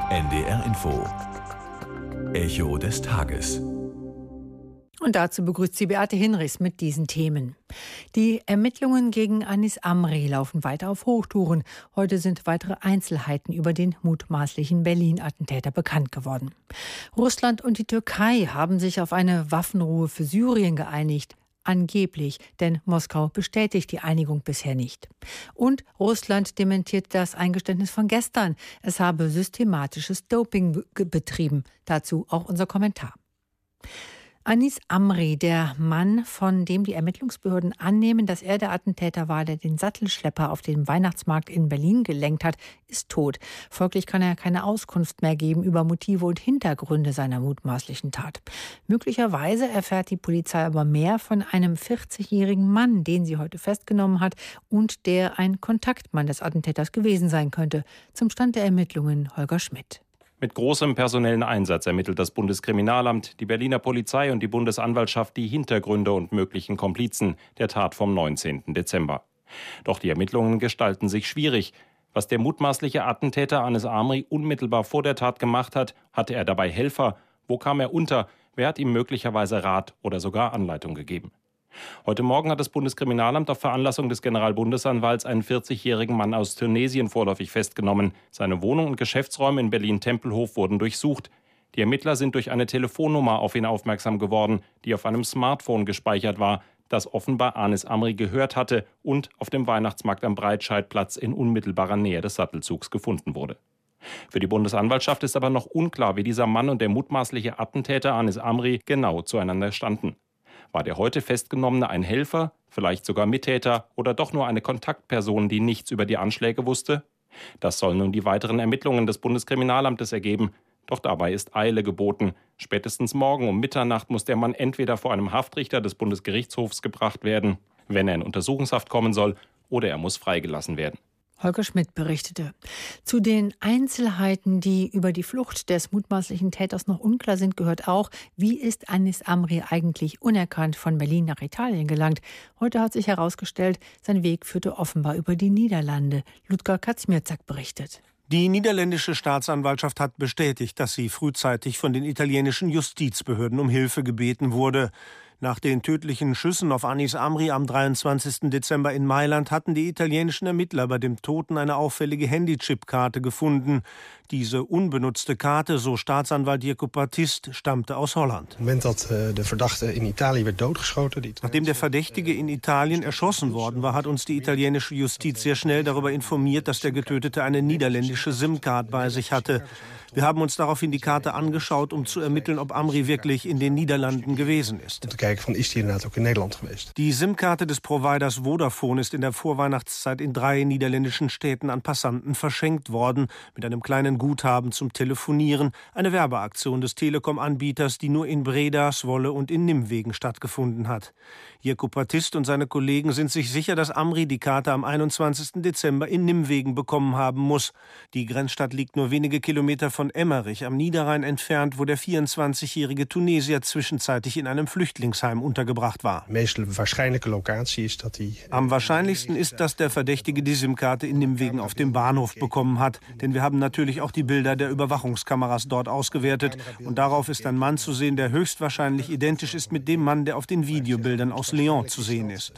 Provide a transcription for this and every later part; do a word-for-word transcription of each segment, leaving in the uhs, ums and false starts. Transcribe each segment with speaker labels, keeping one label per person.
Speaker 1: N D R Info. Echo des Tages.
Speaker 2: Und dazu begrüßt sie Beate Hinrichs mit diesen Themen. Die Ermittlungen gegen Anis Amri laufen weiter auf Hochtouren. Heute sind weitere Einzelheiten über den mutmaßlichen Berlin-Attentäter bekannt geworden. Russland und die Türkei haben sich auf eine Waffenruhe für Syrien geeinigt. Angeblich, denn Moskau bestätigt die Einigung bisher nicht. Und Russland dementiert das Eingeständnis von gestern. Es habe systematisches Doping betrieben. Dazu auch unser Kommentar. Anis Amri, der Mann, von dem die Ermittlungsbehörden annehmen, dass er der Attentäter war, der den Sattelschlepper auf dem Weihnachtsmarkt in Berlin gelenkt hat, ist tot. Folglich kann er keine Auskunft mehr geben über Motive und Hintergründe seiner mutmaßlichen Tat. Möglicherweise erfährt die Polizei aber mehr von einem vierzigjährigen Mann, den sie heute festgenommen hat und der ein Kontaktmann des Attentäters gewesen sein könnte. Zum Stand der Ermittlungen Holger Schmidt.
Speaker 3: Mit großem personellen Einsatz ermittelt das Bundeskriminalamt, die Berliner Polizei und die Bundesanwaltschaft die Hintergründe und möglichen Komplizen der Tat vom neunzehnten Dezember. Doch die Ermittlungen gestalten sich schwierig. Was der mutmaßliche Attentäter Anis Amri unmittelbar vor der Tat gemacht hat, hatte er dabei Helfer? Wo kam er unter? Wer hat ihm möglicherweise Rat oder sogar Anleitung gegeben? Heute Morgen hat das Bundeskriminalamt auf Veranlassung des Generalbundesanwalts einen vierzigjährigen Mann aus Tunesien vorläufig festgenommen. Seine Wohnung und Geschäftsräume in Berlin-Tempelhof wurden durchsucht. Die Ermittler sind durch eine Telefonnummer auf ihn aufmerksam geworden, die auf einem Smartphone gespeichert war, das offenbar Anis Amri gehört hatte und auf dem Weihnachtsmarkt am Breitscheidplatz in unmittelbarer Nähe des Sattelzugs gefunden wurde. Für die Bundesanwaltschaft ist aber noch unklar, wie dieser Mann und der mutmaßliche Attentäter Anis Amri genau zueinander standen. War der heute Festgenommene ein Helfer, vielleicht sogar Mittäter oder doch nur eine Kontaktperson, die nichts über die Anschläge wusste? Das sollen nun die weiteren Ermittlungen des Bundeskriminalamtes ergeben. Doch dabei ist Eile geboten. Spätestens morgen um Mitternacht muss der Mann entweder vor einem Haftrichter des Bundesgerichtshofs gebracht werden, wenn er in Untersuchungshaft kommen soll, oder er muss freigelassen werden.
Speaker 2: Holger Schmidt berichtete. Zu den Einzelheiten, die über die Flucht des mutmaßlichen Täters noch unklar sind, gehört auch, wie ist Anis Amri eigentlich unerkannt von Berlin nach Italien gelangt. Heute hat sich herausgestellt, sein Weg führte offenbar über die Niederlande. Ludger Kaczmierczak berichtet.
Speaker 4: Die niederländische Staatsanwaltschaft hat bestätigt, dass sie frühzeitig von den italienischen Justizbehörden um Hilfe gebeten wurde. Nach den tödlichen Schüssen auf Anis Amri am dreiundzwanzigsten Dezember in Mailand hatten die italienischen Ermittler bei dem Toten eine auffällige Handychip-Karte gefunden. Diese unbenutzte Karte, so Staatsanwalt Jirko Baptist, stammte aus Holland. Nachdem der Verdächtige in Italien erschossen worden war, hat uns die italienische Justiz sehr schnell darüber informiert, dass der Getötete eine niederländische SIM-Card bei sich hatte. Wir haben uns daraufhin die Karte angeschaut, um zu ermitteln, ob Amri wirklich in den Niederlanden gewesen ist. Die SIM-Karte des Providers Vodafone ist in der Vorweihnachtszeit in drei niederländischen Städten an Passanten verschenkt worden, mit einem kleinen Guthaben zum Telefonieren, eine Werbeaktion des Telekom-Anbieters, die nur in Breda, Zwolle und in Nimwegen stattgefunden hat. Jirko Baptist und seine Kollegen sind sich sicher, dass Amri die Karte am einundzwanzigsten Dezember in Nimwegen bekommen haben muss. Die Grenzstadt liegt nur wenige Kilometer von Emmerich am Niederrhein entfernt, wo der vierundzwanzigjährige Tunesier zwischenzeitlich in einem Flüchtlingsheim untergebracht war. Am wahrscheinlichsten ist, dass der Verdächtige die SIM-Karte in Nimwegen auf dem Bahnhof bekommen hat. Denn wir haben natürlich auch die Bilder der Überwachungskameras dort ausgewertet. Und darauf ist ein Mann zu sehen, der höchstwahrscheinlich identisch ist mit dem Mann, der auf den Videobildern aus Lyon zu sehen ist.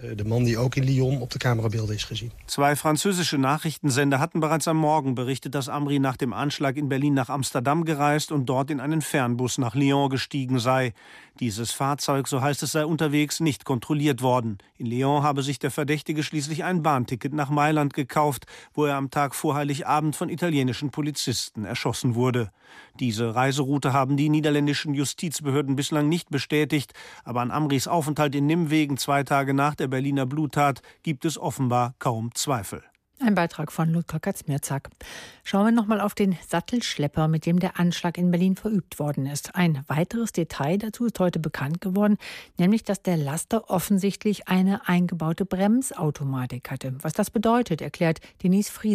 Speaker 4: Zwei französische Nachrichtensender hatten bereits am Morgen berichtet, dass Amri nach dem Anschlag in Berlin nach Amsterdam gereist und dort in einen Fernbus nach Lyon gestiegen sei. Dieses Fahrzeug, so heißt es, sei unterwegs nicht kontrolliert worden. In Lyon habe sich der Verdächtige schließlich ein Bahnticket nach Mailand gekauft, wo er am Tag vor Heiligabend von italienischen Polizisten erschossen wurde. Diese Reiseroute haben die niederländischen Justizbehörden bislang nicht bestätigt, aber an Amris Aufenthalt in Nimwegen zwei Tage nach der Berliner Bluttat gibt es offenbar kaum Zweifel.
Speaker 2: Ein Beitrag von Ludger Kaczmierczak. Schauen wir nochmal auf den Sattelschlepper, mit dem der Anschlag in Berlin verübt worden ist. Ein weiteres Detail dazu ist heute bekannt geworden, nämlich, dass der Laster offensichtlich eine eingebaute Bremsautomatik hatte. Was das bedeutet, erklärt Denise Friese.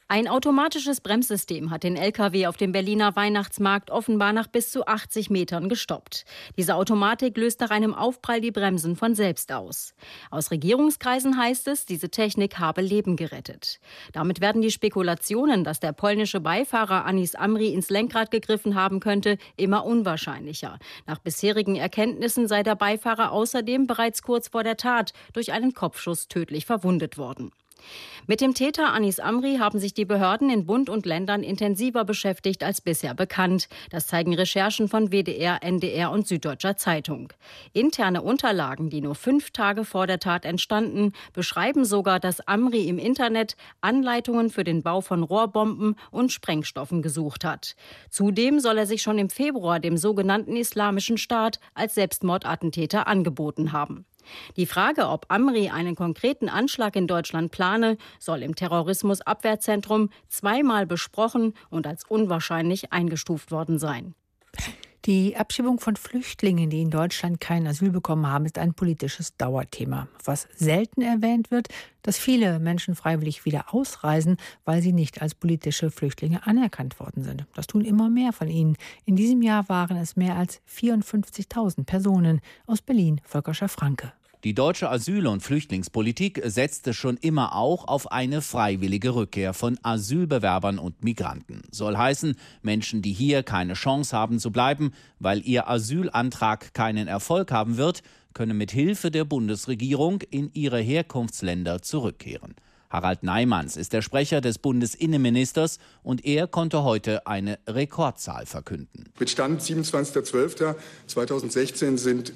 Speaker 5: Ein automatisches Bremssystem hat den L K W auf dem Berliner Weihnachtsmarkt offenbar nach bis zu achtzig Metern gestoppt. Diese Automatik löst nach einem Aufprall die Bremsen von selbst aus. Aus Regierungskreisen heißt es, diese Technik habe Leben gerettet. Damit werden die Spekulationen, dass der polnische Beifahrer Anis Amri ins Lenkrad gegriffen haben könnte, immer unwahrscheinlicher. Nach bisherigen Erkenntnissen sei der Beifahrer außerdem bereits kurz vor der Tat durch einen Kopfschuss tödlich verwundet worden. Mit dem Täter Anis Amri haben sich die Behörden in Bund und Ländern intensiver beschäftigt als bisher bekannt. Das zeigen Recherchen von W D R, N D R und Süddeutscher Zeitung. Interne Unterlagen, die nur fünf Tage vor der Tat entstanden, beschreiben sogar, dass Amri im Internet Anleitungen für den Bau von Rohrbomben und Sprengstoffen gesucht hat. Zudem soll er sich schon im Februar dem sogenannten Islamischen Staat als Selbstmordattentäter angeboten haben. Die Frage, ob Amri einen konkreten Anschlag in Deutschland plane, soll im Terrorismusabwehrzentrum zweimal besprochen und als unwahrscheinlich eingestuft worden sein.
Speaker 2: Die Abschiebung von Flüchtlingen, die in Deutschland kein Asyl bekommen haben, ist ein politisches Dauerthema. Was selten erwähnt wird, dass viele Menschen freiwillig wieder ausreisen, weil sie nicht als politische Flüchtlinge anerkannt worden sind. Das tun immer mehr von ihnen. In diesem Jahr waren es mehr als vierundfünfzigtausend Personen. Aus Berlin, Volker Schaff-Franke.
Speaker 6: Die deutsche Asyl- und Flüchtlingspolitik setzte schon immer auch auf eine freiwillige Rückkehr von Asylbewerbern und Migranten. Soll heißen, Menschen, die hier keine Chance haben zu bleiben, weil ihr Asylantrag keinen Erfolg haben wird, können mit Hilfe der Bundesregierung in ihre Herkunftsländer zurückkehren. Harald Neimanns ist der Sprecher des Bundesinnenministers und er konnte heute eine Rekordzahl verkünden.
Speaker 7: Mit Stand siebenundzwanzigster zwölfter zweitausendsechzehn sind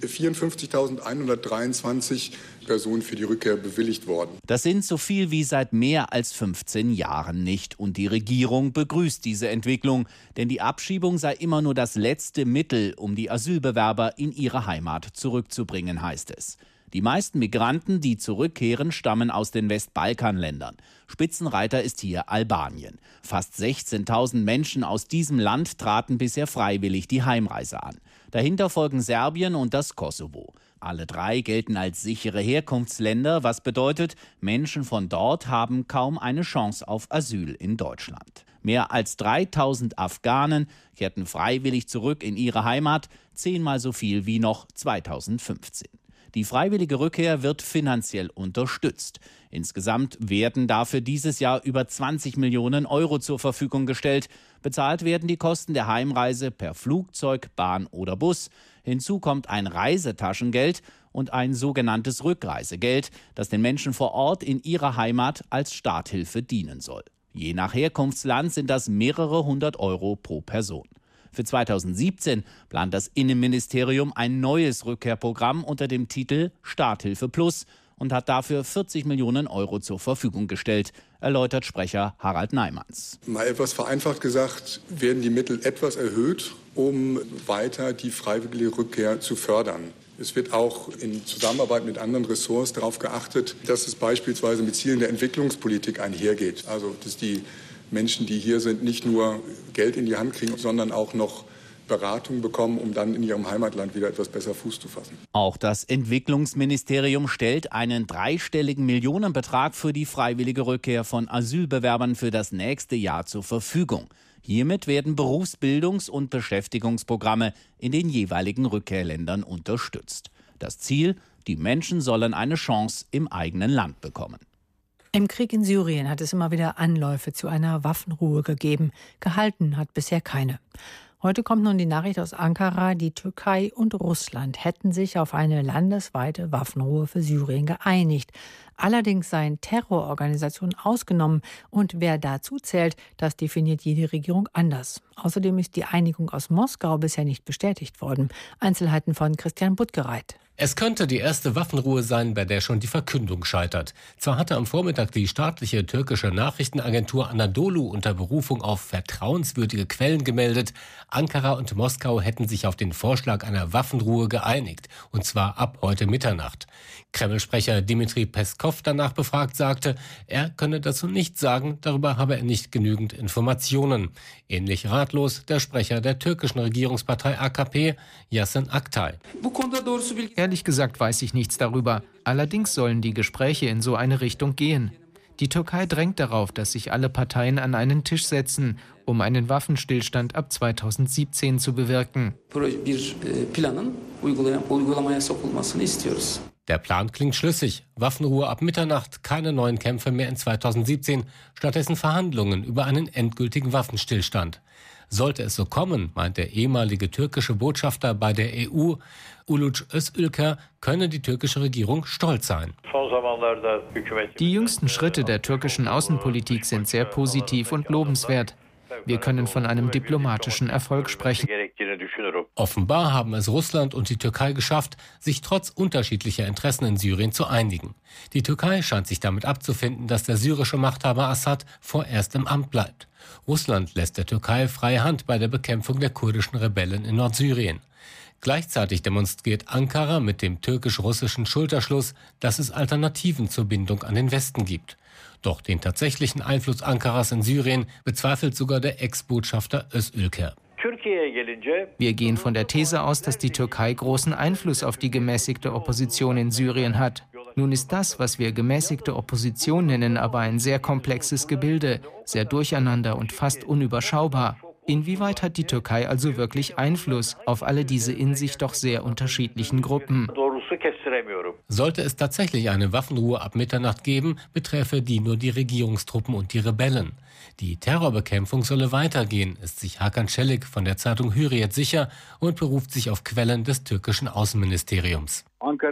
Speaker 7: vierundfünfzigtausendeinhundertdreiundzwanzig Personen für die Rückkehr bewilligt worden.
Speaker 6: Das sind so viel wie seit mehr als fünfzehn Jahren nicht. Und die Regierung begrüßt diese Entwicklung, denn die Abschiebung sei immer nur das letzte Mittel, um die Asylbewerber in ihre Heimat zurückzubringen, heißt es. Die meisten Migranten, die zurückkehren, stammen aus den Westbalkanländern. Spitzenreiter ist hier Albanien. Fast sechzehntausend Menschen aus diesem Land traten bisher freiwillig die Heimreise an. Dahinter folgen Serbien und das Kosovo. Alle drei gelten als sichere Herkunftsländer, was bedeutet, Menschen von dort haben kaum eine Chance auf Asyl in Deutschland. Mehr als dreitausend Afghanen kehrten freiwillig zurück in ihre Heimat, zehnmal so viel wie noch zweitausendfünfzehn. Die freiwillige Rückkehr wird finanziell unterstützt. Insgesamt werden dafür dieses Jahr über zwanzig Millionen Euro zur Verfügung gestellt. Bezahlt werden die Kosten der Heimreise per Flugzeug, Bahn oder Bus. Hinzu kommt ein Reisetaschengeld und ein sogenanntes Rückreisegeld, das den Menschen vor Ort in ihrer Heimat als Starthilfe dienen soll. Je nach Herkunftsland sind das mehrere hundert Euro pro Person. Für zweitausendsiebzehn plant das Innenministerium ein neues Rückkehrprogramm unter dem Titel Starthilfe Plus und hat dafür vierzig Millionen Euro zur Verfügung gestellt, erläutert Sprecher Harald Neimanns.
Speaker 7: Mal etwas vereinfacht gesagt, werden die Mittel etwas erhöht, um weiter die freiwillige Rückkehr zu fördern. Es wird auch in Zusammenarbeit mit anderen Ressorts darauf geachtet, dass es beispielsweise mit Zielen der Entwicklungspolitik einhergeht. Also dass die Menschen, die hier sind, nicht nur Geld in die Hand kriegen, sondern auch noch Beratung bekommen, um dann in ihrem Heimatland wieder etwas besser Fuß zu fassen.
Speaker 6: Auch das Entwicklungsministerium stellt einen dreistelligen Millionenbetrag für die freiwillige Rückkehr von Asylbewerbern für das nächste Jahr zur Verfügung. Hiermit werden Berufsbildungs- und Beschäftigungsprogramme in den jeweiligen Rückkehrländern unterstützt. Das Ziel: die Menschen sollen eine Chance im eigenen Land bekommen.
Speaker 2: Im Krieg in Syrien hat es immer wieder Anläufe zu einer Waffenruhe gegeben. Gehalten hat bisher keine. Heute kommt nun die Nachricht aus Ankara, die Türkei und Russland hätten sich auf eine landesweite Waffenruhe für Syrien geeinigt. Allerdings seien Terrororganisationen ausgenommen und wer dazu zählt, das definiert jede Regierung anders. Außerdem ist die Einigung aus Moskau bisher nicht bestätigt worden. Einzelheiten von Christian Buttgereit.
Speaker 8: Es könnte die erste Waffenruhe sein, bei der schon die Verkündung scheitert. Zwar hatte am Vormittag die staatliche türkische Nachrichtenagentur Anadolu unter Berufung auf vertrauenswürdige Quellen gemeldet, Ankara und Moskau hätten sich auf den Vorschlag einer Waffenruhe geeinigt, und zwar ab heute Mitternacht. Kreml-Sprecher Dmitri Peskov, danach befragt, sagte, er könne dazu nichts sagen, darüber habe er nicht genügend Informationen. Ähnlich ratlos der Sprecher der türkischen Regierungspartei A K P, Yasin Aktay.
Speaker 9: Ehrlich gesagt weiß ich nichts darüber. Allerdings sollen die Gespräche in so eine Richtung gehen. Die Türkei drängt darauf, dass sich alle Parteien an einen Tisch setzen, um einen Waffenstillstand ab zweitausendsiebzehn zu bewirken.
Speaker 8: Der Plan klingt schlüssig. Waffenruhe ab Mitternacht, keine neuen Kämpfe mehr in zweitausendsiebzehn, stattdessen Verhandlungen über einen endgültigen Waffenstillstand. Sollte es so kommen, meint der ehemalige türkische Botschafter bei der E U, Uluç Özülker, könne die türkische Regierung stolz sein.
Speaker 9: Die jüngsten Schritte der türkischen Außenpolitik sind sehr positiv und lobenswert. Wir können von einem diplomatischen Erfolg sprechen.
Speaker 8: Offenbar haben es Russland und die Türkei geschafft, sich trotz unterschiedlicher Interessen in Syrien zu einigen. Die Türkei scheint sich damit abzufinden, dass der syrische Machthaber Assad vorerst im Amt bleibt. Russland lässt der Türkei freie Hand bei der Bekämpfung der kurdischen Rebellen in Nordsyrien. Gleichzeitig demonstriert Ankara mit dem türkisch-russischen Schulterschluss, dass es Alternativen zur Bindung an den Westen gibt. Doch den tatsächlichen Einfluss Ankaras in Syrien bezweifelt sogar der Ex-Botschafter Özülker.
Speaker 9: Wir gehen von der These aus, dass die Türkei großen Einfluss auf die gemäßigte Opposition in Syrien hat. Nun ist das, was wir gemäßigte Opposition nennen, aber ein sehr komplexes Gebilde, sehr durcheinander und fast unüberschaubar. Inwieweit hat die Türkei also wirklich Einfluss auf alle diese in sich doch sehr unterschiedlichen Gruppen?
Speaker 8: Sollte es tatsächlich eine Waffenruhe ab Mitternacht geben, beträfe die nur die Regierungstruppen und die Rebellen. Die Terrorbekämpfung solle weitergehen, ist sich Hakan Çelik von der Zeitung Hürriyet sicher und beruft sich auf Quellen des türkischen Außenministeriums.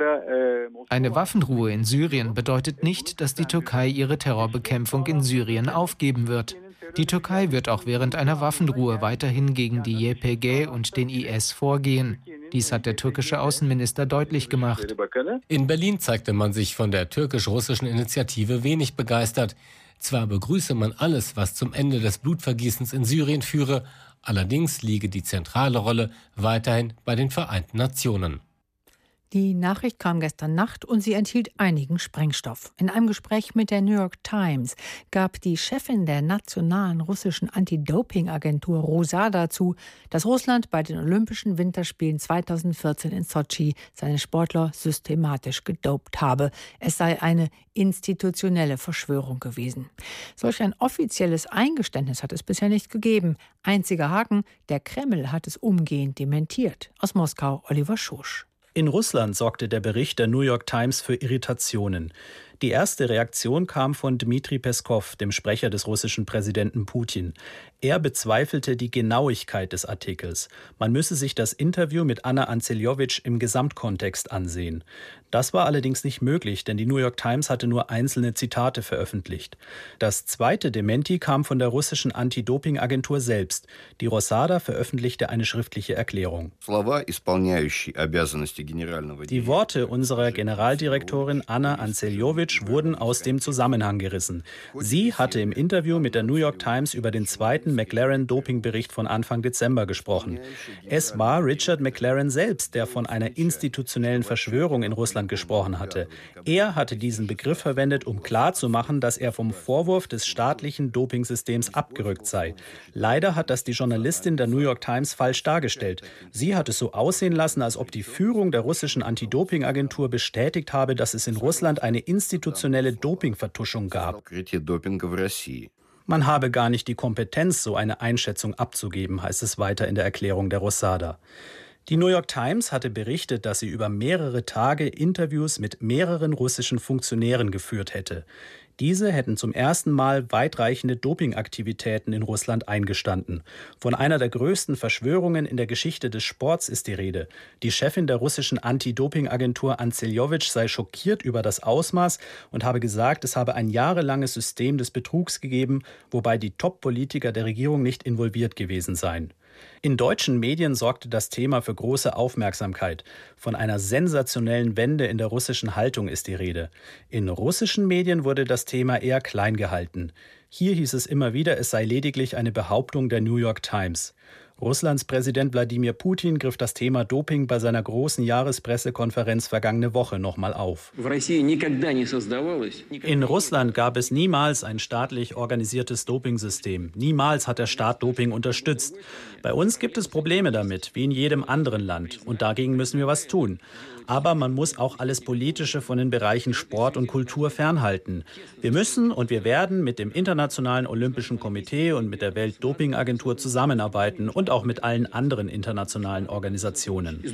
Speaker 9: Eine Waffenruhe in Syrien bedeutet nicht, dass die Türkei ihre Terrorbekämpfung in Syrien aufgeben wird. Die Türkei wird auch während einer Waffenruhe weiterhin gegen die Y P G und den I S vorgehen. Dies hat der türkische Außenminister deutlich gemacht.
Speaker 8: In Berlin zeigte man sich von der türkisch-russischen Initiative wenig begeistert. Zwar begrüße man alles, was zum Ende des Blutvergießens in Syrien führe, allerdings liege die zentrale Rolle weiterhin bei den Vereinten Nationen.
Speaker 2: Die Nachricht kam gestern Nacht und sie enthielt einigen Sprengstoff. In einem Gespräch mit der New York Times gab die Chefin der nationalen russischen Anti-Doping-Agentur Rosada zu, dass Russland bei den Olympischen Winterspielen zweitausendvierzehn in Sotschi seine Sportler systematisch gedopt habe. Es sei eine institutionelle Verschwörung gewesen. Solch ein offizielles Eingeständnis hat es bisher nicht gegeben. Einziger Haken, der Kreml hat es umgehend dementiert. Aus Moskau Oliver Schosch.
Speaker 10: In Russland sorgte der Bericht der New York Times für Irritationen. Die erste Reaktion kam von Dmitri Peskow, dem Sprecher des russischen Präsidenten Putin. Er bezweifelte die Genauigkeit des Artikels. Man müsse sich das Interview mit Anna Anzeljowitsch im Gesamtkontext ansehen. Das war allerdings nicht möglich, denn die New York Times hatte nur einzelne Zitate veröffentlicht. Das zweite Dementi kam von der russischen Anti-Doping-Agentur selbst. Die Rosada veröffentlichte eine schriftliche Erklärung. Die Worte unserer Generaldirektorin Anna Anzeljowitsch wurden aus dem Zusammenhang gerissen. Sie hatte im Interview mit der New York Times über den zweiten McLaren-Doping-Bericht von Anfang Dezember gesprochen. Es war Richard McLaren selbst, der von einer institutionellen Verschwörung in Russland gesprochen hatte. Er hatte diesen Begriff verwendet, um klarzumachen, dass er vom Vorwurf des staatlichen Dopingsystems abgerückt sei. Leider hat das die Journalistin der New York Times falsch dargestellt. Sie hat es so aussehen lassen, als ob die Führung der russischen Anti-Doping-Agentur bestätigt habe, dass es in Russland eine institutionelle Dopingvertuschung gab. Man habe gar nicht die Kompetenz, so eine Einschätzung abzugeben, heißt es weiter in der Erklärung der Rosada. Die New York Times hatte berichtet, dass sie über mehrere Tage Interviews mit mehreren russischen Funktionären geführt hätte. Diese hätten zum ersten Mal weitreichende Dopingaktivitäten in Russland eingestanden. Von einer der größten Verschwörungen in der Geschichte des Sports ist die Rede. Die Chefin der russischen Anti-Doping-Agentur Anzeljowitsch sei schockiert über das Ausmaß und habe gesagt, es habe ein jahrelanges System des Betrugs gegeben, wobei die Top-Politiker der Regierung nicht involviert gewesen seien. In deutschen Medien sorgte das Thema für große Aufmerksamkeit. Von einer sensationellen Wende in der russischen Haltung ist die Rede. In russischen Medien wurde das Thema eher klein gehalten. Hier hieß es immer wieder, es sei lediglich eine Behauptung der New York Times. Russlands Präsident Wladimir Putin griff das Thema Doping bei seiner großen Jahrespressekonferenz vergangene Woche nochmal auf. In Russland gab es niemals ein staatlich organisiertes Dopingsystem. Niemals hat der Staat Doping unterstützt. Bei uns gibt es Probleme damit, wie in jedem anderen Land. Und dagegen müssen wir was tun. Aber man muss auch alles Politische von den Bereichen Sport und Kultur fernhalten. Wir müssen und wir werden mit dem Internationalen Olympischen Komitee und mit der Weltdopingagentur zusammenarbeiten und auch mit allen anderen internationalen Organisationen.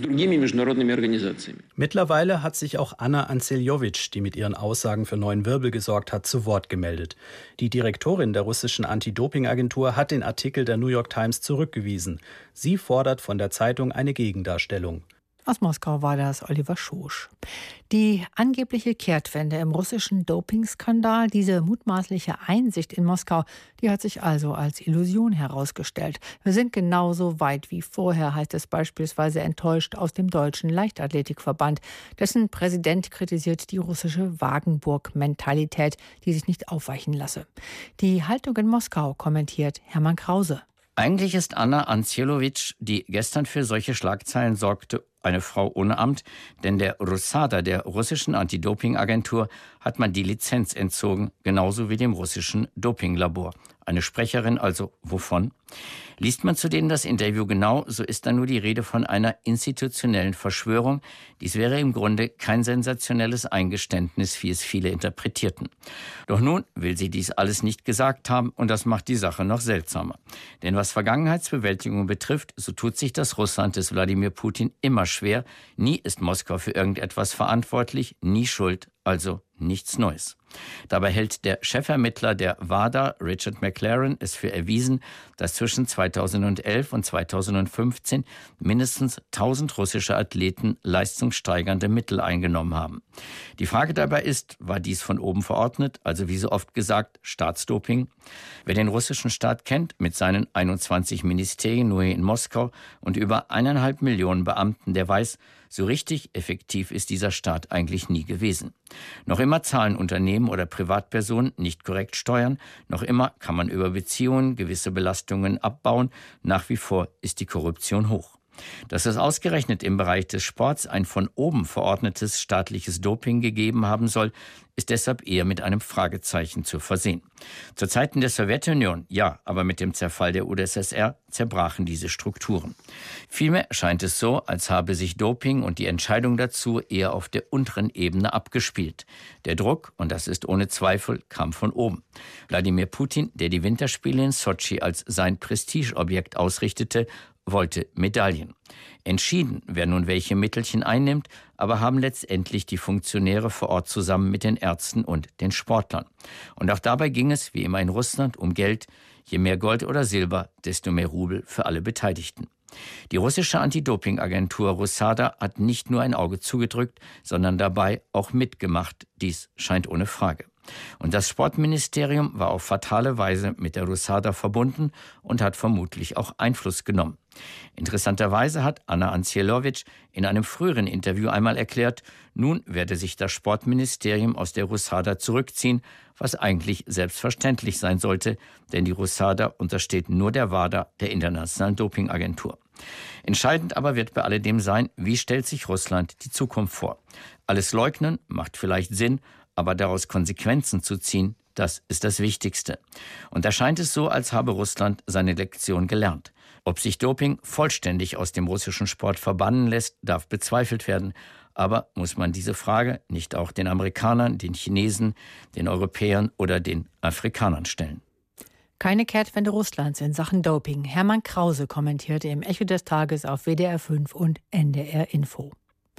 Speaker 10: Mittlerweile hat sich auch Anna Anzeljowitsch, die mit ihren Aussagen für neuen Wirbel gesorgt hat, zu Wort gemeldet. Die Direktorin der russischen Anti-Doping-Agentur hat den Artikel der New York Times zurückgewiesen. Sie fordert von der Zeitung eine Gegendarstellung.
Speaker 2: Aus Moskau war das Oliver Schosch. Die angebliche Kehrtwende im russischen Dopingskandal, diese mutmaßliche Einsicht in Moskau, die hat sich also als Illusion herausgestellt. Wir sind genauso weit wie vorher, heißt es beispielsweise enttäuscht aus dem Deutschen Leichtathletikverband. Dessen Präsident kritisiert die russische Wagenburg-Mentalität, die sich nicht aufweichen lasse. Die Haltung in Moskau kommentiert Hermann Krause.
Speaker 11: Eigentlich ist Anna Anzeljowitsch, die gestern für solche Schlagzeilen sorgte, eine Frau ohne Amt, denn der Russada, der russischen Anti-Doping-Agentur, hat man die Lizenz entzogen, genauso wie dem russischen Dopinglabor. Eine Sprecherin also wovon? Liest man zu denen das Interview genau, so ist da nur die Rede von einer institutionellen Verschwörung. Dies wäre im Grunde kein sensationelles Eingeständnis, wie es viele interpretierten. Doch nun will sie dies alles nicht gesagt haben und das macht die Sache noch seltsamer. Denn was Vergangenheitsbewältigung betrifft, so tut sich das Russland des Wladimir Putin immer schwer. Nie ist Moskau für irgendetwas verantwortlich, nie schuld, also nichts Neues. Dabei hält der Chefermittler der WADA, Richard McLaren, es für erwiesen, dass zwischen zweitausendelf und zweitausendfünfzehn mindestens tausend russische Athleten leistungssteigernde Mittel eingenommen haben. Die Frage dabei ist, war dies von oben verordnet, also wie so oft gesagt, Staatsdoping? Wer den russischen Staat kennt, mit seinen einundzwanzig Ministerien nur hier in Moskau und über eineinhalb Millionen Beamten, der weiß, so richtig effektiv ist dieser Staat eigentlich nie gewesen. Noch immer zahlen Unternehmen oder Privatpersonen nicht korrekt Steuern, noch immer kann man über Beziehungen gewisse Belastungen abbauen, nach wie vor ist die Korruption hoch. Dass es ausgerechnet im Bereich des Sports ein von oben verordnetes staatliches Doping gegeben haben soll, ist deshalb eher mit einem Fragezeichen zu versehen. Zu Zeiten der Sowjetunion, ja, aber mit dem Zerfall der U d S S R zerbrachen diese Strukturen. Vielmehr scheint es so, als habe sich Doping und die Entscheidung dazu eher auf der unteren Ebene abgespielt. Der Druck, und das ist ohne Zweifel, kam von oben. Wladimir Putin, der die Winterspiele in Sotschi als sein Prestigeobjekt ausrichtete, wollte Medaillen. Entschieden, wer nun welche Mittelchen einnimmt, aber haben letztendlich die Funktionäre vor Ort zusammen mit den Ärzten und den Sportlern. Und auch dabei ging es, wie immer in Russland, um Geld. Je mehr Gold oder Silber, desto mehr Rubel für alle Beteiligten. Die russische Anti-Doping-Agentur Russada hat nicht nur ein Auge zugedrückt, sondern dabei auch mitgemacht. Dies scheint ohne Frage. Und das Sportministerium war auf fatale Weise mit der Russada verbunden und hat vermutlich auch Einfluss genommen. Interessanterweise hat Anna Anzeljowitsch in einem früheren Interview einmal erklärt, nun werde sich das Sportministerium aus der Russada zurückziehen, was eigentlich selbstverständlich sein sollte, denn die Russada untersteht nur der WADA, der Internationalen Dopingagentur. Entscheidend aber wird bei alledem sein, wie stellt sich Russland die Zukunft vor. Alles leugnen macht vielleicht Sinn, aber daraus Konsequenzen zu ziehen, das ist das Wichtigste. Und da scheint es so, als habe Russland seine Lektion gelernt. Ob sich Doping vollständig aus dem russischen Sport verbannen lässt, darf bezweifelt werden. Aber muss man diese Frage nicht auch den Amerikanern, den Chinesen, den Europäern oder den Afrikanern stellen?
Speaker 2: Keine Kehrtwende Russlands in Sachen Doping. Hermann Krause kommentierte im Echo des Tages auf W D R fünf und N D R Info.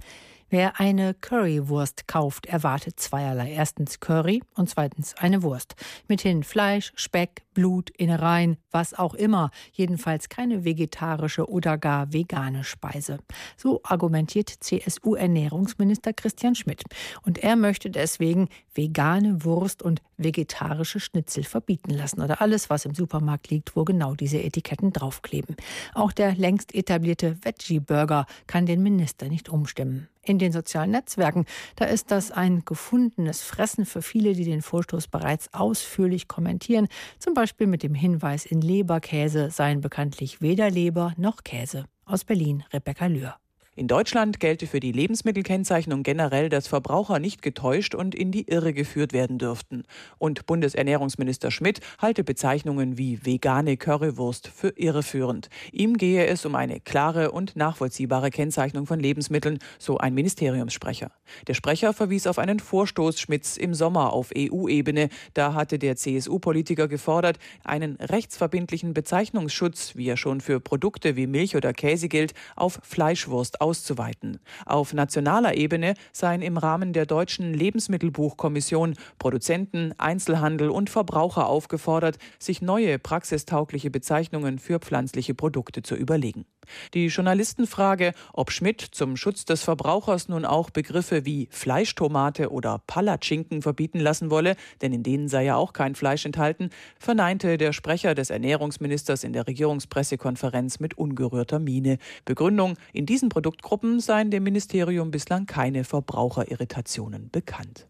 Speaker 2: Wer eine Currywurst kauft, erwartet zweierlei. Erstens Curry und zweitens eine Wurst. Mithin Fleisch, Speck, Blut, Innereien, was auch immer. Jedenfalls keine vegetarische oder gar vegane Speise. So argumentiert C S U-Ernährungsminister Christian Schmidt. Und er möchte deswegen vegane Wurst und vegetarische Schnitzel verbieten lassen. Oder alles, was im Supermarkt liegt, wo genau diese Etiketten draufkleben. Auch der längst etablierte Veggie-Burger kann den Minister nicht umstimmen. In den sozialen Netzwerken, da ist das ein gefundenes Fressen für viele, die den Vorstoß bereits ausführlich kommentieren. Zum Beispiel Beispiel mit dem Hinweis, in Leberkäse seien bekanntlich weder Leber noch Käse. Aus Berlin, Rebecca Lühr.
Speaker 12: In Deutschland gelte für die Lebensmittelkennzeichnung generell, dass Verbraucher nicht getäuscht und in die Irre geführt werden dürften. Und Bundesernährungsminister Schmidt halte Bezeichnungen wie vegane Currywurst für irreführend. Ihm gehe es um eine klare und nachvollziehbare Kennzeichnung von Lebensmitteln, so ein Ministeriumssprecher. Der Sprecher verwies auf einen Vorstoß Schmidts im Sommer auf E U-Ebene. Da hatte der C S U-Politiker gefordert, einen rechtsverbindlichen Bezeichnungsschutz, wie er schon für Produkte wie Milch oder Käse gilt, auf Fleischwurst auszuweiten. auszuweiten. Auf nationaler Ebene seien im Rahmen der deutschen Lebensmittelbuchkommission Produzenten, Einzelhandel und Verbraucher aufgefordert, sich neue praxistaugliche Bezeichnungen für pflanzliche Produkte zu überlegen. Die Journalistenfrage, ob Schmidt zum Schutz des Verbrauchers nun auch Begriffe wie Fleischtomate oder Palatschinken verbieten lassen wolle, denn in denen sei ja auch kein Fleisch enthalten, verneinte der Sprecher des Ernährungsministers in der Regierungspressekonferenz mit ungerührter Miene. Begründung: In diesen Produktgruppen seien dem Ministerium bislang keine Verbraucherirritationen bekannt.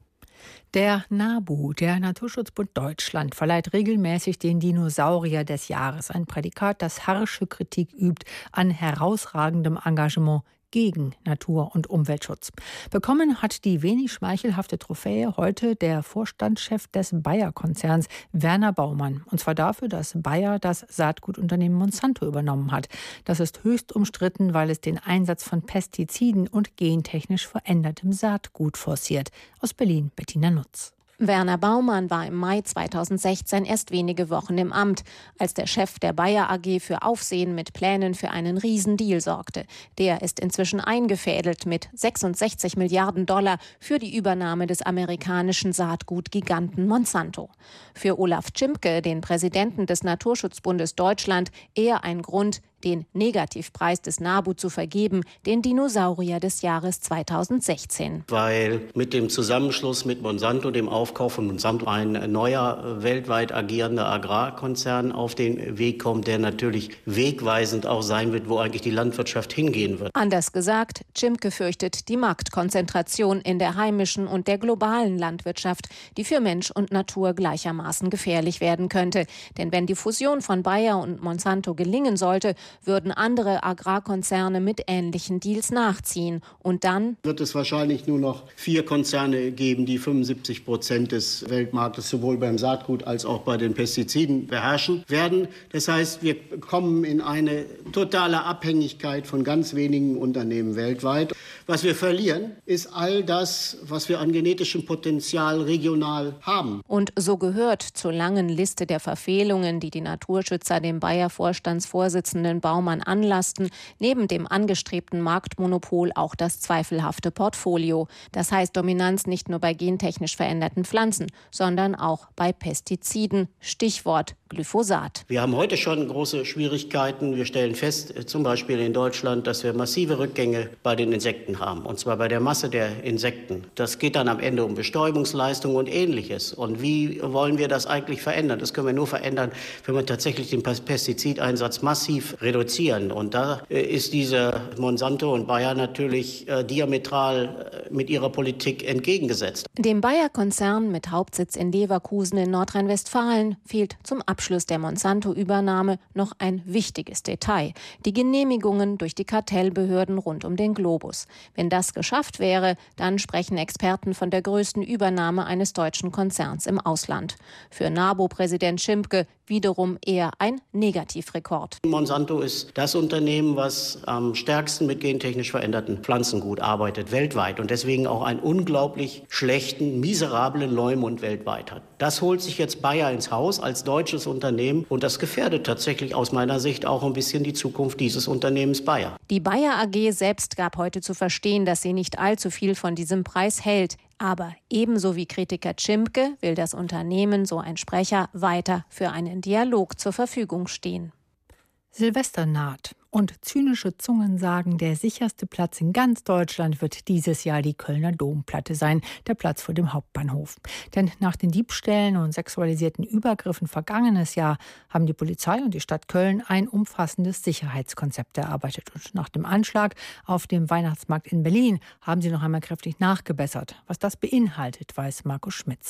Speaker 2: Der NABU, der Naturschutzbund Deutschland, verleiht regelmäßig den Dinosaurier des Jahres, ein Prädikat, das harsche Kritik übt an herausragendem Engagement gegen Natur- und Umweltschutz. Bekommen hat die wenig schmeichelhafte Trophäe heute der Vorstandschef des Bayer-Konzerns, Werner Baumann. Und zwar dafür, dass Bayer das Saatgutunternehmen Monsanto übernommen hat. Das ist höchst umstritten, weil es den Einsatz von Pestiziden und gentechnisch verändertem Saatgut forciert. Aus Berlin, Bettina Nutz.
Speaker 13: Werner Baumann war im Mai zweitausendsechzehn erst wenige Wochen im Amt, als der Chef der Bayer A G für Aufsehen mit Plänen für einen Riesendeal sorgte. Der ist inzwischen eingefädelt mit sechsundsechzig Milliarden Dollar für die Übernahme des amerikanischen Saatgutgiganten Monsanto. Für Olaf Tschimke, den Präsidenten des Naturschutzbundes Deutschland, eher ein Grund, den Negativpreis des NABU zu vergeben, den Dinosaurier des Jahres zweitausendsechzehn.
Speaker 14: Weil mit dem Zusammenschluss mit Monsanto, dem Aufkauf von Monsanto, ein neuer weltweit agierender Agrarkonzern auf den Weg kommt, der natürlich wegweisend auch sein wird, wo eigentlich die Landwirtschaft hingehen wird.
Speaker 13: Anders gesagt, Tschimke fürchtet die Marktkonzentration in der heimischen und der globalen Landwirtschaft, die für Mensch und Natur gleichermaßen gefährlich werden könnte. Denn wenn die Fusion von Bayer und Monsanto gelingen sollte, würden andere Agrarkonzerne mit ähnlichen Deals nachziehen. Und dann
Speaker 14: wird es wahrscheinlich nur noch vier Konzerne geben, die fünfundsiebzig Prozent des Weltmarktes sowohl beim Saatgut als auch bei den Pestiziden beherrschen werden. Das heißt, wir kommen in eine totale Abhängigkeit von ganz wenigen Unternehmen weltweit. Was wir verlieren, ist all das, was wir an genetischem Potenzial regional haben.
Speaker 13: Und so gehört zur langen Liste der Verfehlungen, die die Naturschützer dem Bayer-Vorstandsvorsitzenden Baumann anlasten, neben dem angestrebten Marktmonopol auch das zweifelhafte Portfolio. Das heißt Dominanz nicht nur bei gentechnisch veränderten Pflanzen, sondern auch bei Pestiziden. Stichwort Glyphosat.
Speaker 14: Wir haben heute schon große Schwierigkeiten. Wir stellen fest, zum Beispiel in Deutschland, dass wir massive Rückgänge bei den Insekten haben, und zwar bei der Masse der Insekten. Das geht dann am Ende um Bestäubungsleistung und Ähnliches. Und wie wollen wir das eigentlich verändern? Das können wir nur verändern, wenn wir tatsächlich den Pestizideinsatz massiv reduzieren. Und da ist dieser Monsanto und Bayer natürlich äh, diametral äh, mit ihrer Politik entgegengesetzt.
Speaker 13: Dem Bayer-Konzern mit Hauptsitz in Leverkusen in Nordrhein-Westfalen fehlt zum Abschluss der Monsanto-Übernahme noch ein wichtiges Detail: die Genehmigungen durch die Kartellbehörden rund um den Globus. Wenn das geschafft wäre, dann sprechen Experten von der größten Übernahme eines deutschen Konzerns im Ausland. Für NABU-Präsident Tschimke wiederum eher ein Negativrekord.
Speaker 14: Monsanto ist das Unternehmen, was am stärksten mit gentechnisch veränderten Pflanzengut arbeitet, weltweit, und deswegen auch einen unglaublich schlechten, miserablen Leumund weltweit hat. Das holt sich jetzt Bayer ins Haus als deutsches Unternehmen, und das gefährdet tatsächlich aus meiner Sicht auch ein bisschen die Zukunft dieses Unternehmens Bayer.
Speaker 13: Die Bayer A G selbst gab heute zu verstehen, dass sie nicht allzu viel von diesem Preis hält. Aber ebenso wie Kritiker Tschimke will das Unternehmen, so ein Sprecher, weiter für einen Dialog zur Verfügung stehen.
Speaker 2: Silvester naht und zynische Zungen sagen, der sicherste Platz in ganz Deutschland wird dieses Jahr die Kölner Domplatte sein, der Platz vor dem Hauptbahnhof. Denn nach den Diebstählen und sexualisierten Übergriffen vergangenes Jahr haben die Polizei und die Stadt Köln ein umfassendes Sicherheitskonzept erarbeitet. Und nach dem Anschlag auf dem Weihnachtsmarkt in Berlin haben sie noch einmal kräftig nachgebessert. Was das beinhaltet, weiß Markus Schmitz.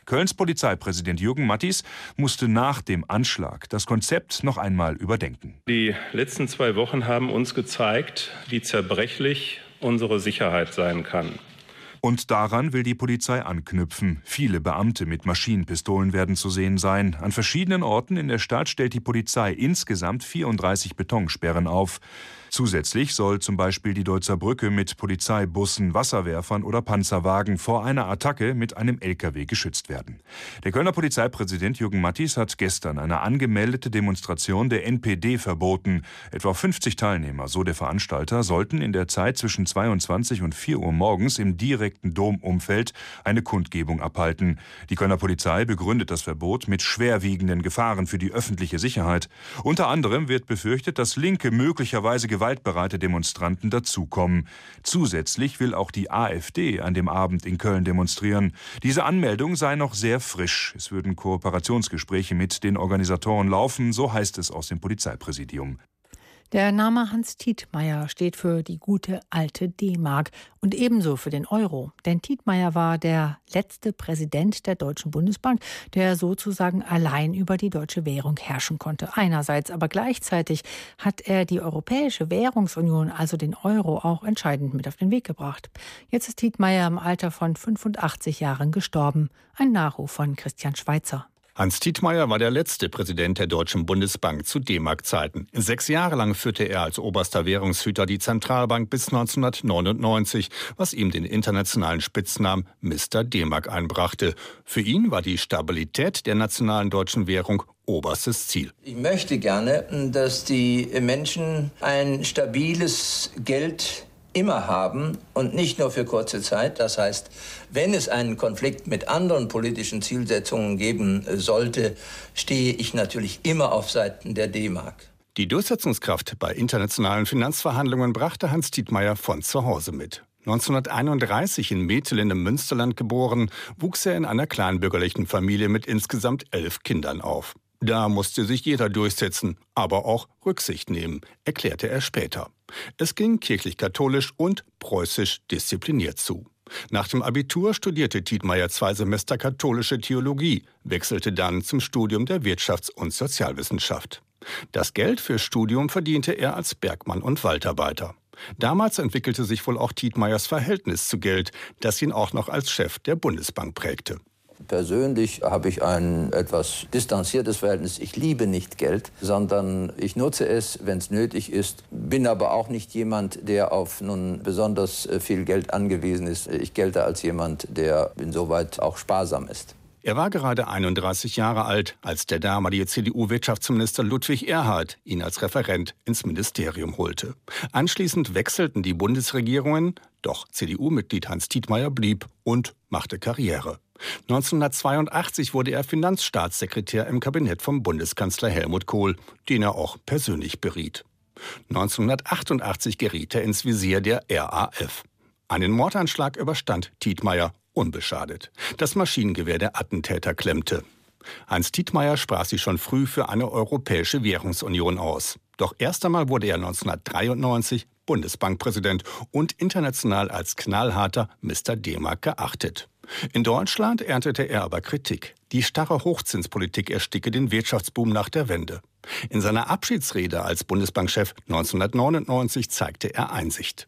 Speaker 15: Kölns Polizeipräsident Jürgen Mattis musste nach dem Anschlag das Konzept noch einmal überdenken.
Speaker 16: Die letzten zwei Wochen haben uns gezeigt, wie zerbrechlich unsere Sicherheit sein kann.
Speaker 15: Und daran will die Polizei anknüpfen. Viele Beamte mit Maschinenpistolen werden zu sehen sein. An verschiedenen Orten in der Stadt stellt die Polizei insgesamt vierunddreißig Betonsperren auf. Zusätzlich soll zum Beispiel die Deutzer Brücke mit Polizeibussen, Wasserwerfern oder Panzerwagen vor einer Attacke mit einem L K W geschützt werden. Der Kölner Polizeipräsident Jürgen Mattis hat gestern eine angemeldete Demonstration der N P D verboten. Etwa fünfzig Teilnehmer, so der Veranstalter, sollten in der Zeit zwischen zweiundzwanzig und vier Uhr morgens im direkten Domumfeld eine Kundgebung abhalten. Die Kölner Polizei begründet das Verbot mit schwerwiegenden Gefahren für die öffentliche Sicherheit. Unter anderem wird befürchtet, dass Linke möglicherweise gewaltbereite Demonstranten dazukommen. Zusätzlich will auch die A f D an dem Abend in Köln demonstrieren. Diese Anmeldung sei noch sehr frisch. Es würden Kooperationsgespräche mit den Organisatoren laufen, so heißt es aus dem Polizeipräsidium.
Speaker 2: Der Name Hans Tietmeyer steht für die gute alte D-Mark und ebenso für den Euro. Denn Tietmeyer war der letzte Präsident der Deutschen Bundesbank, der sozusagen allein über die deutsche Währung herrschen konnte. Einerseits, aber gleichzeitig hat er die Europäische Währungsunion, also den Euro, auch entscheidend mit auf den Weg gebracht. Jetzt ist Tietmeyer im Alter von fünfundachtzig Jahren gestorben. Ein Nachruf von Christian Schweitzer.
Speaker 17: Hans Tietmeyer war der letzte Präsident der Deutschen Bundesbank zu D-Mark-Zeiten. Sechs Jahre lang führte er als oberster Währungshüter die Zentralbank bis neunzehnhundertneunundneunzig, was ihm den internationalen Spitznamen Mister D-Mark einbrachte. Für ihn war die Stabilität der nationalen deutschen Währung oberstes Ziel.
Speaker 18: Ich möchte gerne, dass die Menschen ein stabiles Geld immer haben und nicht nur für kurze Zeit. Das heißt, wenn es einen Konflikt mit anderen politischen Zielsetzungen geben sollte, stehe ich natürlich immer auf Seiten der D-Mark.
Speaker 17: Die Durchsetzungskraft bei internationalen Finanzverhandlungen brachte Hans Tietmeyer von zu Hause mit. neunzehnhunderteinunddreißig in Metelen im Münsterland geboren, wuchs er in einer kleinbürgerlichen Familie mit insgesamt elf Kindern auf. Da musste sich jeder durchsetzen, aber auch Rücksicht nehmen, erklärte er später. Es ging kirchlich-katholisch und preußisch diszipliniert zu. Nach dem Abitur studierte Tietmeyer zwei Semester katholische Theologie, wechselte dann zum Studium der Wirtschafts- und Sozialwissenschaft. Das Geld fürs Studium verdiente er als Bergmann und Waldarbeiter. Damals entwickelte sich wohl auch Tietmeyers Verhältnis zu Geld, das ihn auch noch als Chef der Bundesbank prägte.
Speaker 18: Persönlich habe ich ein etwas distanziertes Verhältnis. Ich liebe nicht Geld, sondern ich nutze es, wenn es nötig ist. Bin aber auch nicht jemand, der auf nun besonders viel Geld angewiesen ist. Ich gelte als jemand, der insoweit auch sparsam ist.
Speaker 17: Er war gerade einunddreißig Jahre alt, als der damalige C D U-Wirtschaftsminister Ludwig Erhard ihn als Referent ins Ministerium holte. Anschließend wechselten die Bundesregierungen, doch C D U-Mitglied Hans Tietmeyer blieb und machte Karriere. neunzehnhundertzweiundachtzig wurde er Finanzstaatssekretär im Kabinett vom Bundeskanzler Helmut Kohl, den er auch persönlich beriet. neunzehnhundertachtundachtzig geriet er ins Visier der R A F. Einen Mordanschlag überstand Tietmeyer unbeschadet. Das Maschinengewehr der Attentäter klemmte. Hans Tietmeyer sprach sich schon früh für eine europäische Währungsunion aus. Doch erst einmal wurde er neunzehnhundertdreiundneunzig Bundesbankpräsident und international als knallharter Mister D-Mark geachtet. In Deutschland erntete er aber Kritik. Die starre Hochzinspolitik ersticke den Wirtschaftsboom nach der Wende. In seiner Abschiedsrede als Bundesbankchef neunzehnhundertneunundneunzig zeigte er Einsicht.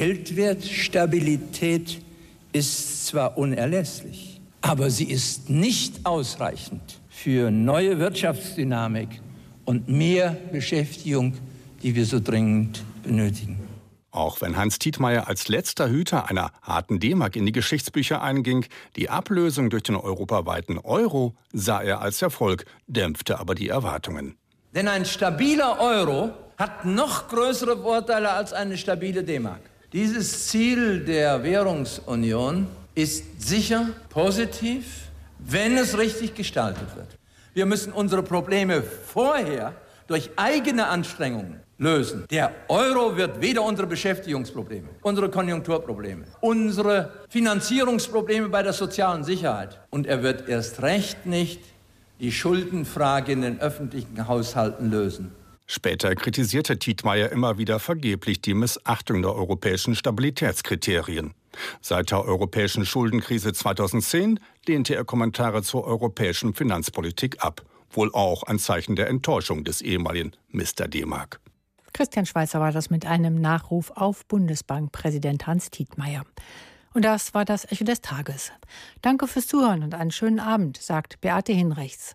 Speaker 18: Geldwertstabilität ist zwar unerlässlich, aber sie ist nicht ausreichend für neue Wirtschaftsdynamik und mehr Beschäftigung, die wir so dringend benötigen.
Speaker 17: Auch wenn Hans Tietmeyer als letzter Hüter einer harten D-Mark in die Geschichtsbücher einging, die Ablösung durch den europaweiten Euro sah er als Erfolg, dämpfte aber die Erwartungen.
Speaker 18: Denn ein stabiler Euro hat noch größere Vorteile als eine stabile D-Mark. Dieses Ziel der Währungsunion ist sicher positiv, wenn es richtig gestaltet wird. Wir müssen unsere Probleme vorher durch eigene Anstrengungen lösen. Der Euro wird weder unsere Beschäftigungsprobleme, unsere Konjunkturprobleme, unsere Finanzierungsprobleme bei der sozialen Sicherheit und er wird erst recht nicht die Schuldenfrage in den öffentlichen Haushalten lösen.
Speaker 17: Später kritisierte Tietmeyer immer wieder vergeblich die Missachtung der europäischen Stabilitätskriterien. Seit der europäischen Schuldenkrise zweitausendzehn lehnte er Kommentare zur europäischen Finanzpolitik ab. Wohl auch ein Zeichen der Enttäuschung des ehemaligen Mister D-Mark.
Speaker 2: Christian Schweizer war das mit einem Nachruf auf Bundesbankpräsident Hans Tietmeyer. Und das war das Echo des Tages. Danke fürs Zuhören und einen schönen Abend, sagt Beate Hinrichs.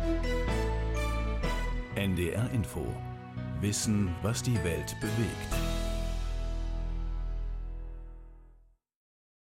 Speaker 1: N D R Info. Wissen, was die Welt bewegt.